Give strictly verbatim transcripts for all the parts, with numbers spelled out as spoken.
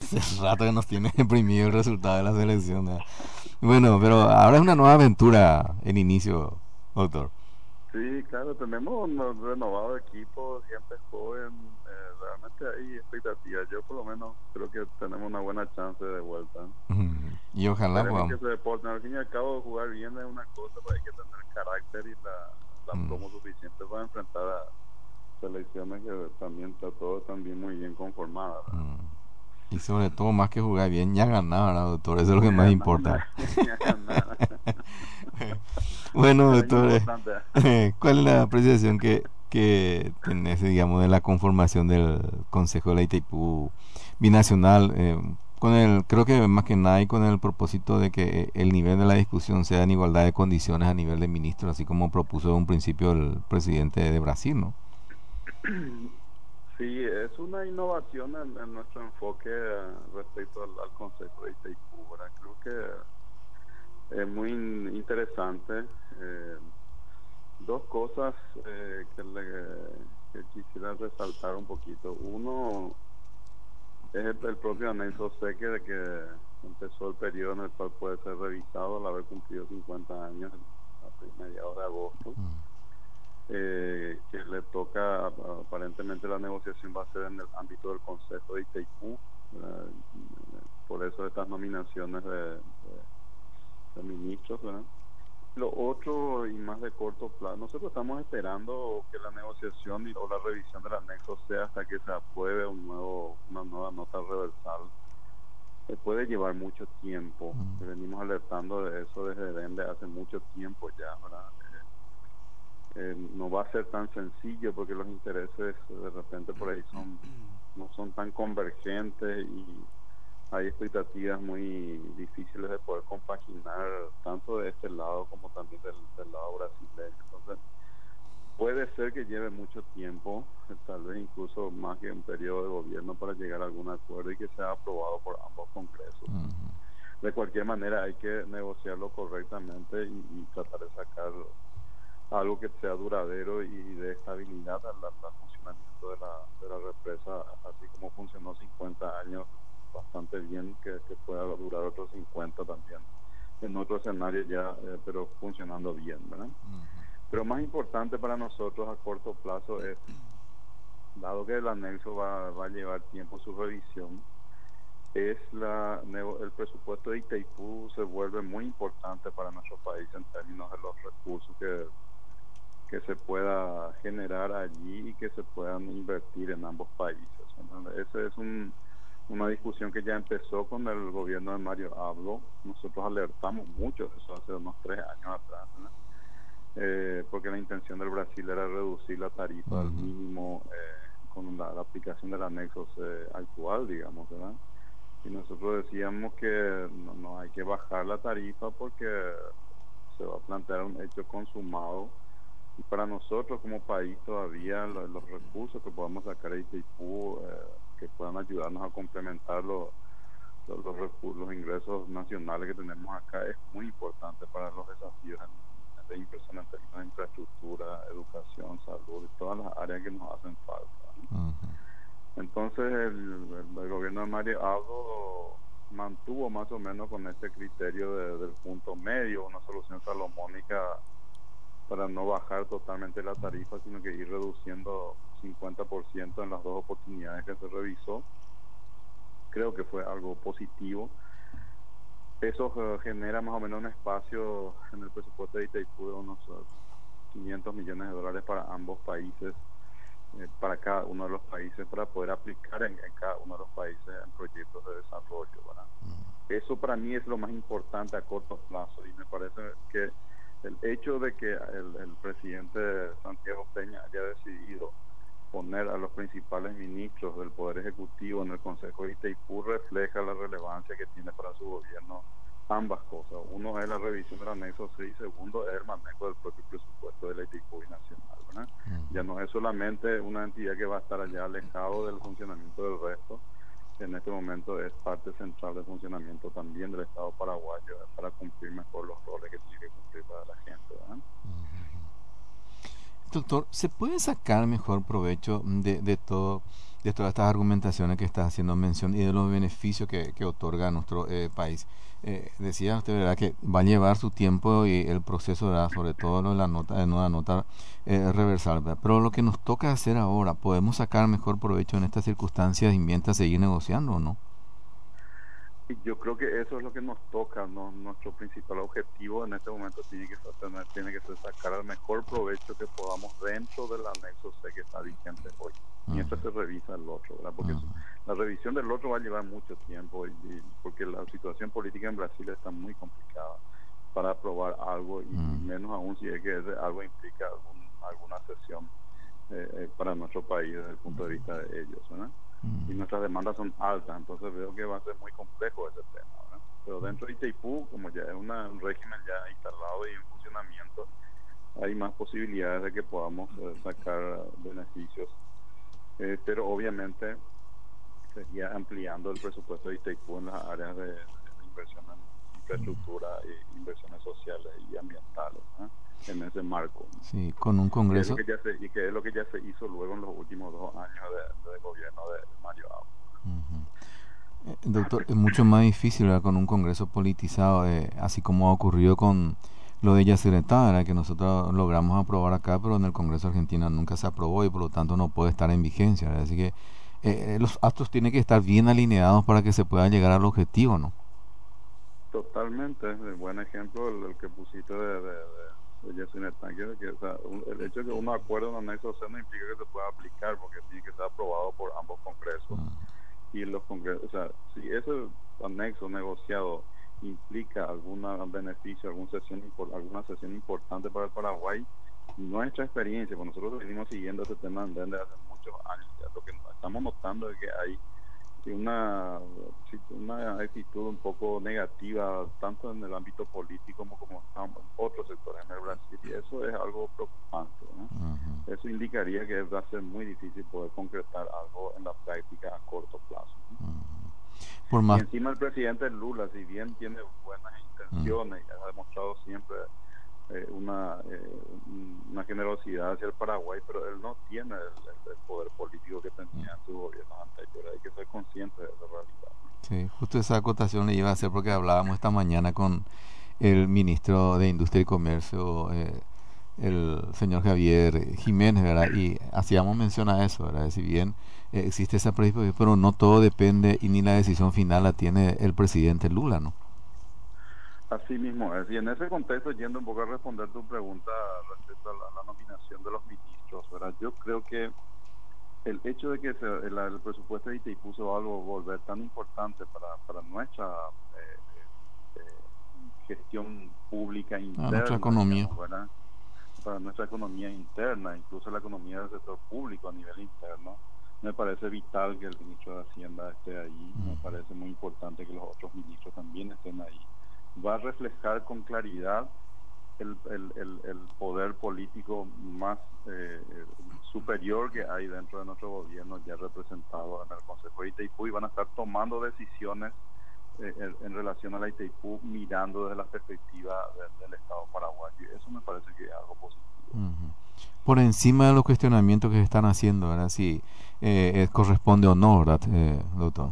Hace rato que nos tiene deprimido el resultado de la selección. ¿No? Bueno, pero ahora es una nueva aventura el inicio, doctor. Sí, claro, tenemos un renovado equipo, gente joven, eh, realmente hay expectativas. Yo por lo menos creo que tenemos una buena chance de vuelta. Mm, Y ojalá Esperemos que podamos. se deporten. Al fin y al cabo, jugar bien es una cosa, pero hay que tener carácter y la, la mm, plomo suficiente para enfrentar a selecciones que también está todo también muy bien conformadas, ¿verdad? mm. Y sobre todo, más que jugar bien, ya ganar, ¿verdad, doctor? Eso es lo que Ya más ganar, importa. ya ganar. Bueno, Es lo doctor, importante. eh, ¿cuál es la apreciación que, que tenés, digamos, de la conformación del Consejo de la Itaipú Binacional? Eh, con el, creo que más que nada y con el propósito de que el nivel de la discusión sea en igualdad de condiciones a nivel de ministros, así como propuso en un principio el presidente de Brasil, ¿no? Sí, es una innovación en, en nuestro enfoque eh, respecto al, al Consejo de Itaipú, ¿verdad? Creo que es muy in- interesante. eh, dos cosas eh, que, le, que quisiera resaltar un poquito. Uno es el, el propio anexo C que, de que empezó el periodo en el cual puede ser revisado al haber cumplido cincuenta años a mediados de agosto. Eh, que le toca, aparentemente la negociación va a ser en el ámbito del Consejo de Itaipú, ¿verdad? Por eso estas nominaciones de, de- de ministros, ¿verdad? Lo otro, y más de corto plazo, nosotros estamos esperando que la negociación y, o la revisión del anexo sea hasta que se apruebe un nuevo, una nueva nota reversal. Eh, puede llevar mucho tiempo, venimos alertando de eso desde desde hace mucho tiempo ya, ¿verdad? Eh, no va a ser tan sencillo porque los intereses eh, de repente por ahí son no son tan convergentes y hay expectativas muy difíciles de poder compaginar tanto de este lado como también del, del lado brasileño. Entonces, puede ser que lleve mucho tiempo, eh, tal vez incluso más que un periodo de gobierno para llegar a algún acuerdo y que sea aprobado por ambos congresos. De cualquier manera, hay que negociarlo correctamente y, y tratar de sacar algo que sea duradero y de estabilidad al, al- al funcionamiento de la, de la represa, así como funcionó cincuenta años bastante bien, que, que pueda durar otros cincuenta también en otro escenario ya, eh, pero funcionando bien, ¿verdad? Pero más importante para nosotros a corto plazo es, dado que el anexo va, va a llevar tiempo su revisión, es la, nego- el presupuesto de Itaipú se vuelve muy importante para nuestro país en términos de los recursos que que se pueda generar allí y que se puedan invertir en ambos países. ¿No? Esa es un, una discusión que ya empezó con el gobierno de Mario Abdo. Nosotros alertamos mucho de eso hace unos tres años atrás, ¿no? Eh, porque la intención del Brasil era reducir la tarifa al mínimo eh, con la, la, aplicación del anexo eh, actual, digamos, ¿verdad? Y nosotros decíamos que no, no hay que bajar la tarifa porque se va a plantear un hecho consumado y para nosotros como país todavía lo- los recursos que podamos sacar de Itaipú, eh, que puedan ayudarnos a complementar lo- lo- los, recu- los ingresos nacionales que tenemos acá, es muy importante para los desafíos en- de inversión en términos de infraestructura, educación, salud y todas las áreas que nos hacen falta, ¿no? Entonces el, el- el gobierno de Mario Abdo mantuvo más o menos con este criterio de- del punto medio, una solución salomónica para no bajar totalmente la tarifa, sino que ir reduciendo cincuenta por ciento en las dos oportunidades que se revisó. Creo que fue algo positivo. Eso eh, genera más o menos un espacio en el presupuesto de Itaipú de unos eh, quinientos millones de dólares para ambos países, eh, para cada uno de los países, para poder aplicar en, en cada uno de los países en proyectos de desarrollo, ¿verdad? Eso para mí es lo más importante a corto plazo y me parece que el hecho de que el, el presidente Santiago Peña haya decidido poner a los principales ministros del Poder Ejecutivo en el Consejo de Itaipú refleja la relevancia que tiene para su gobierno ambas cosas. Uno es la revisión del anexo C y segundo es el manejo del propio presupuesto de la Itaipú Binacional, ¿verdad? Ya no es solamente una entidad que va a estar allá alejado del funcionamiento del resto, en este momento es parte central del funcionamiento también del Estado paraguayo, ¿verdad? Para cumplir mejor los roles que tiene que cumplir para la gente, ¿verdad? Doctor, ¿se puede sacar mejor provecho de, de todo, de todas estas argumentaciones que estás haciendo mención y de los beneficios que, que otorga a nuestro eh, país. Eh, decía usted, ¿verdad?, que va a llevar su tiempo y el proceso, ¿verdad?, sobre todo lo de la nota, de nueva nota eh, reversal, ¿verdad? Pero lo que nos toca hacer ahora, ¿podemos sacar mejor provecho en estas circunstancias y mientras seguir negociando o no? Y yo creo que eso es lo que nos toca, ¿no? Nuestro principal objetivo en este momento tiene que ser, tener- tiene que ser sacar el mejor provecho que podamos dentro del anexo C que está vigente hoy, mientras se revisa el otro, ¿verdad? Porque Ujú, la revisión del otro va a llevar mucho tiempo y, y porque la situación política en Brasil está muy complicada para aprobar algo y, y ujú, menos aún si es que ese algo implica algún- alguna sesión eh, eh, para nuestro país desde el punto de vista de ellos, ¿verdad? Y ujú, nuestras demandas son altas, entonces veo que va a ser muy complejo ese tema, ¿verdad? Pero dentro de Itaipú, como ya es una- un régimen ya instalado y en funcionamiento, hay más posibilidades de que podamos eh, sacar beneficios, eh, pero obviamente sería ampliando el presupuesto de Itaipú en las áreas de, de inversión en infraestructura e inversiones sociales y ambientales, ¿eh? En ese marco, ¿no? sí, con un Que es lo congreso. que ya se, y que es lo que ya se hizo luego en los últimos dos años de, de gobierno de Mario Abdo. Ujú. Eh, Doctor, es mucho más difícil, ¿verdad?, con un congreso politizado, eh, así como ha ocurrido con lo de Yacyretá, ¿verdad?, que nosotros logramos aprobar acá, pero en el Congreso Argentina nunca se aprobó y por lo tanto no puede estar en vigencia, ¿verdad? Así que eh, eh, los actos tienen que estar bien alineados para que se pueda llegar al objetivo, ¿no? Totalmente, eh, buen ejemplo el, el que pusiste de, de, de, de Yacyretá, que, que, o sea, un- el hecho de que uno acuerde un anexo C no implica que se pueda aplicar, porque tiene que ser aprobado por ambos congresos. Y los congresos, o sea, si ese anexo negociado implica algún beneficio, alguna sesión, impor- alguna sesión importante para el Paraguay, nuestra experiencia, pues nosotros venimos siguiendo este tema desde hace muchos años, ya lo que estamos notando es que hay una, sí, una actitud un poco negativa, tanto en el ámbito político como, como en otros sectores en el Brasil, y eso es algo preocupante, ¿no? Ujú, Eso indicaría que va a ser muy difícil poder concretar algo en la práctica a corto plazo, ¿no? ujú. Por Y más. encima el presidente Lula, si bien tiene buenas Ujú, intenciones y ha demostrado siempre eh, una, eh, una generosidad hacia el Paraguay, pero él no tiene el, el- el poder político que tenía en sus gobiernos anteriores. Hay que ser consciente de esa realidad, ¿no? sí, justo esa acotación le iba a hacer porque hablábamos esta mañana con el ministro de Industria y Comercio, eh, el señor Javier Jiménez, ¿verdad? Y hacíamos mención a eso, ¿verdad? Si bien eh, existe esa predisposición, pero no todo depende y ni la decisión final la tiene el presidente Lula, ¿no? Así mismo es. Y en ese contexto, yendo un poco a responder tu pregunta respecto a la, a la nominación de los ministros, ¿verdad? Yo creo que el hecho de que se, el, el presupuesto de Itaipú se va a volver tan importante para, para nuestra eh, eh, eh, gestión pública A nuestra interna, economía. digamos, ¿verdad? Para nuestra economía interna, incluso la economía del sector público a nivel interno, me parece vital que el ministro de Hacienda esté ahí, me Ujú, parece muy importante que los otros ministros también estén ahí. Va a reflejar con claridad el, el, el, el poder político más eh, superior que hay dentro de nuestro gobierno, ya representado en el Consejo de Itaipú, y van a estar tomando decisiones eh, en, en relación a la Itaipú, mirando desde la perspectiva de- del Estado paraguayo. Y eso me parece que es algo positivo. ujú. Por encima de los cuestionamientos que se están haciendo, ¿verdad? Si eh, eh, corresponde o no, ¿verdad, eh, doctor?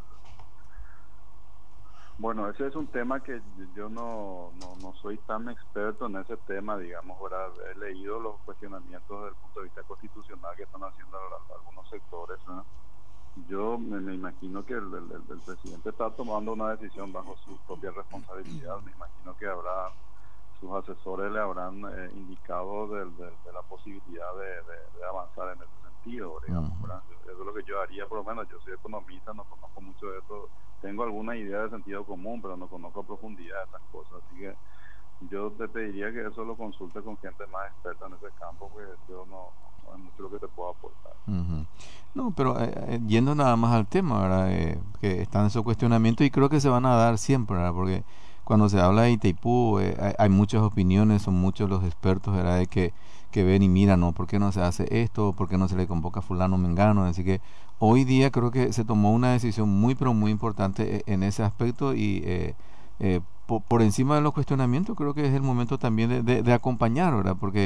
Bueno, ese es un tema que yo no, no, no soy tan experto en ese tema, digamos, ¿verdad? He leído los cuestionamientos desde el punto de vista constitucional que están haciendo al- algunos sectores, ¿no? Yo me, me imagino que el, el- el- el presidente está tomando una decisión bajo su propia responsabilidad. Me imagino que habrá, sus asesores le habrán eh, indicado del- del- de, la posibilidad de, de- de avanzar en ese sentido, digamos, Ujú, ¿verdad? Eso es lo que yo haría, por lo menos yo soy economista, no conozco mucho de esto, tengo alguna idea de sentido común, pero no conozco a profundidad estas cosas, así que yo te pediría que eso lo consulte con gente más experta en ese campo, porque yo no, no es mucho lo que te puedo aportar. ujú. No, pero eh, eh, yendo nada más al tema, ¿verdad? Eh, que están esos cuestionamientos y creo que se van a dar siempre, ¿verdad? Porque cuando se habla de Itaipú eh, hay, hay muchas opiniones, son muchos los expertos, ¿verdad? De que, que ven y miran, ¿no? ¿Por qué no se hace esto? ¿Por qué no se le convoca a fulano mengano? Así que hoy día creo que se tomó una decisión muy, pero muy importante eh, en ese aspecto y eh, eh, po- por encima de los cuestionamientos creo que es el momento también de, de- de acompañar, ¿verdad? Porque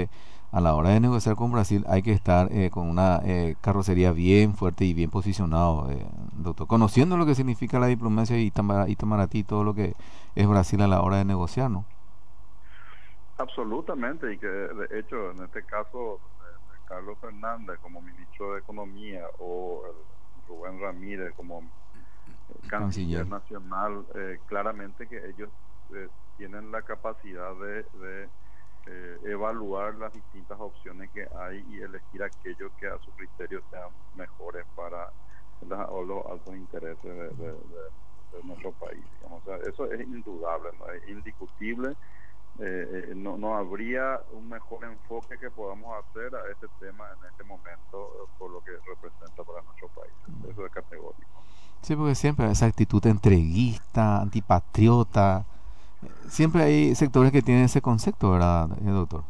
a la hora de negociar con Brasil hay que estar eh, con una eh, carrocería bien fuerte y bien posicionado, eh, doctor, conociendo lo que significa la diplomacia y Itamara- Itamaraty y todo lo que es Brasil a la hora de negociar, ¿no? Absolutamente, y que de hecho en este caso eh, Carlos Fernández como ministro de Economía o el Rubén Ramírez como eh, canciller Canciller. nacional, eh, claramente que ellos eh, tienen la capacidad de, de eh, evaluar las distintas opciones que hay y elegir aquello que a su criterio sean mejores para la- o los altos intereses de, de- de- de nuestro país. Digamos. O sea, eso es indudable, ¿no? Es indiscutible. Eh, eh, no, no habría un mejor enfoque que podamos hacer a este tema en este momento eh, por lo que representa para nuestro país. Eso es categórico. Sí, porque siempre esa actitud entreguista, antipatriota, eh, siempre hay sectores que tienen ese concepto, ¿verdad, eh, doctor?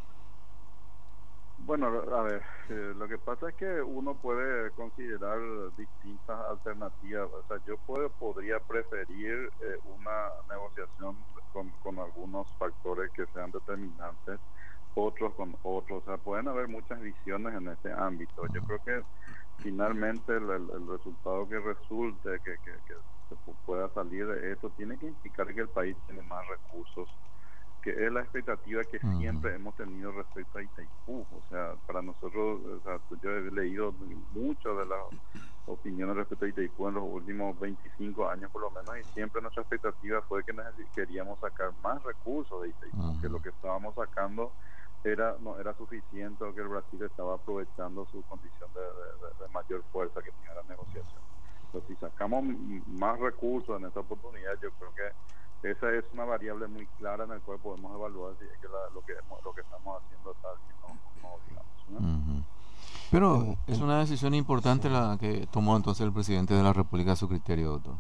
Bueno, a ver, eh, lo que pasa es que uno puede considerar distintas alternativas. O sea, yo puedo, podría preferir eh, una negociación con, con algunos factores que sean determinantes, otros con otros. O sea, pueden haber muchas visiones en este ámbito. Yo creo que finalmente el, el- el resultado que resulte, que, que, que se pu- pueda salir de esto, tiene que implicar que el país tiene más recursos, que es la expectativa que Ujú. siempre hemos tenido respecto a Itaipú. O sea, para nosotros, o sea, yo he leído mucho de las opiniones respecto a Itaipú en los últimos veinticinco años por lo menos, y siempre nuestra expectativa fue que necesi- queríamos sacar más recursos de Itaipú, que Ujú. lo que estábamos sacando era no era suficiente, o que el Brasil estaba aprovechando su condición de, de- de- de mayor fuerza que tenía la negociación. Entonces, si sacamos m- más recursos en esta oportunidad, yo creo que esa es una variable muy clara en la cual podemos evaluar si es que la- lo que hemos- lo que estamos haciendo está bien o no, no, digamos, ¿no? Ujú. Pero En- es en- una decisión importante sí. la que tomó entonces el presidente de la República a su criterio, doctor.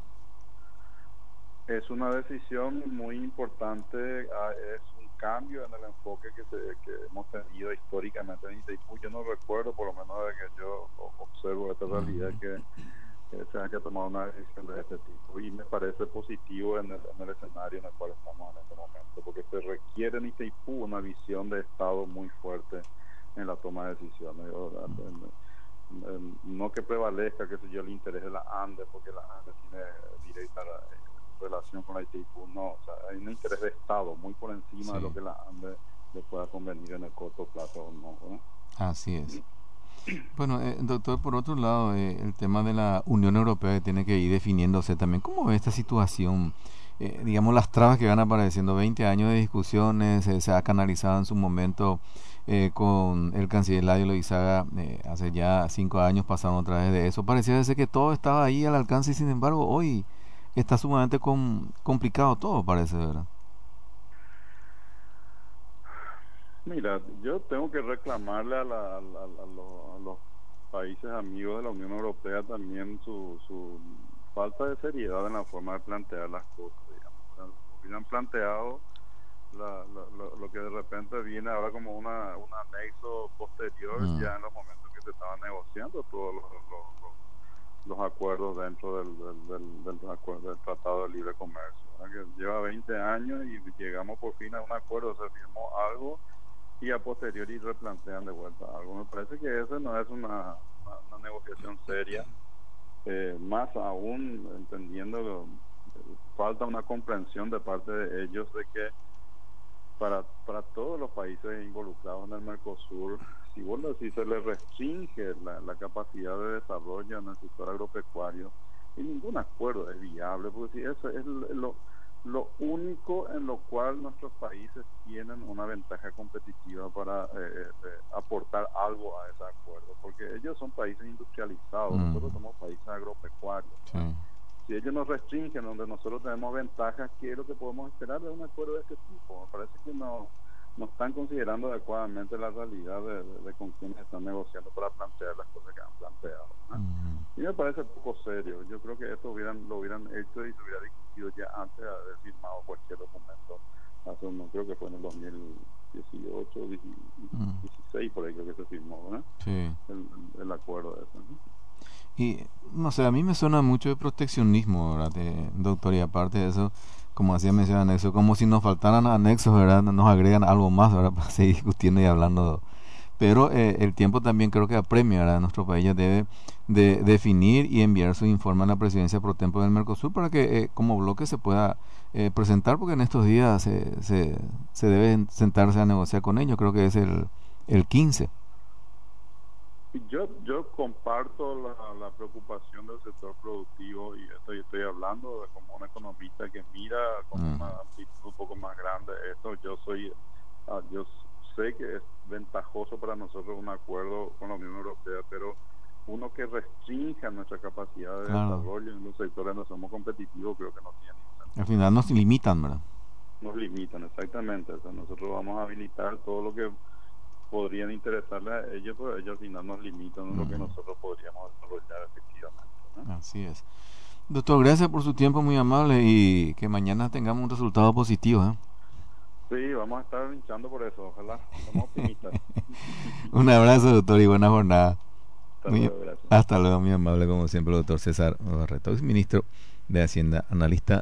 Es una decisión muy importante, ah, es un cambio en el enfoque que, se, que hemos tenido históricamente en Itaipú. Yo no recuerdo, por lo menos de que yo o- observo esta realidad, Ujú. que, que se haya tomado una decisión de este tipo. Y me parece positivo en el, en el escenario en el cual estamos en este momento, porque se requiere en Itaipú una visión de Estado muy fuerte en la toma de decisiones. O, en- en- no que prevalezca, qué sé yo, el interés de la ANDE, porque la ANDE tiene directa eh, relación con la Itaipú. No, o sea, hay un interés de Estado muy por encima de lo Sí, que la ANDE le pueda convenir en el corto plazo o no, ¿no? así es. Bueno, eh, doctor, por otro lado, eh, el tema de la Unión Europea que tiene que ir definiéndose también. ¿Cómo ve esta situación? Eh, digamos, las trabas que van apareciendo, veinte años de discusiones, eh, se ha canalizado en su momento eh, con el canciller Ladio Loizaga, eh, hace ya cinco años pasaron otra vez de eso. Parecía ser que todo estaba ahí al alcance y sin embargo hoy está sumamente com- complicado todo, parece, ¿verdad? Mira, yo tengo que reclamarle a, la- a la- a los, a los países amigos de la Unión Europea también su, su falta de seriedad en la forma de plantear las cosas, digamos. O sea, hubieran planteado la- la- lo, lo que de repente viene ahora como una, un anexo posterior, Mm, ya en los momentos que se estaban negociando todos los, los- los- los acuerdos dentro del, del, del, del acuerdo- del Tratado de Libre Comercio, ¿verdad? Que lleva veinte años y llegamos por fin a un acuerdo, se firmó algo y a posteriori replantean de vuelta algo. Me parece que esa no es una, una, una negociación seria, eh, más aún entendiendo que falta una comprensión de parte de ellos de que para, para todos los países involucrados en el Mercosur, si vos lo decís, se les restringe la, la capacidad de desarrollo en el sector agropecuario, y ningún acuerdo es viable, porque si eso es lo, lo único en lo cual nuestros países tienen una ventaja competitiva para eh, eh, aportar algo a ese acuerdo, porque ellos son países industrializados, nosotros ujú, somos países agropecuarios, sí, ¿verdad? Si ellos nos restringen donde nosotros tenemos ventajas, ¿qué es lo que podemos esperar de un acuerdo de este tipo? Me parece que no, no están considerando adecuadamente la realidad de, de, de con quienes están negociando para plantear las cosas que han planteado, ¿no? ujú. Y me parece poco serio. Yo creo que esto hubieran, lo hubieran hecho y se hubiera discutido ya antes de haber firmado cualquier documento. Hace un, creo que fue en el dos mil dieciocho, Mm, dieciséis, por ahí creo que se firmó, ¿verdad? sí. El, el acuerdo de eso, ¿no? Y no sé, a mí me suena mucho de proteccionismo, ¿verdad? Eh, doctor, y aparte de eso, como hacía mención anexo, como si nos faltaran anexos, ¿verdad? Nos agregan algo más, ¿verdad? Para seguir discutiendo y hablando pero eh, el tiempo también creo que apremia, ¿verdad? Nuestro país ya debe de definir y enviar su informe a la presidencia pro tempore del Mercosur para que eh, como bloque se pueda eh, presentar, porque en estos días se, se, se debe sentarse a negociar con ellos, creo que es el, el quince. Yo, yo comparto la, la preocupación del sector productivo y estoy, estoy hablando de como un economista que mira con Mm. una amplitud un poco más grande esto. Yo soy, ah, yo sé que es ventajoso para nosotros un acuerdo con la Unión Europea, pero uno que restrinja nuestra capacidad de Claro. desarrollo en los sectores donde somos competitivos, creo que no tiene ningún Al sentido. final nos limitan, ¿verdad? Nos limitan, exactamente. O sea, nosotros vamos a habilitar todo lo que podrían interesarle a ellos, pero ellos al final nos limitan en lo que Mm. nosotros podríamos desarrollar efectivamente, ¿no? Así es. Doctor, gracias por su tiempo, muy amable, y que mañana tengamos un resultado positivo, ¿eh? Sí, vamos a estar hinchando por eso, ojalá, estamos optimistas. Un abrazo, doctor, y buena jornada. Hasta Muy, luego, gracias. hasta luego, muy amable, como siempre, el doctor César Barreto, ministro de Hacienda, analista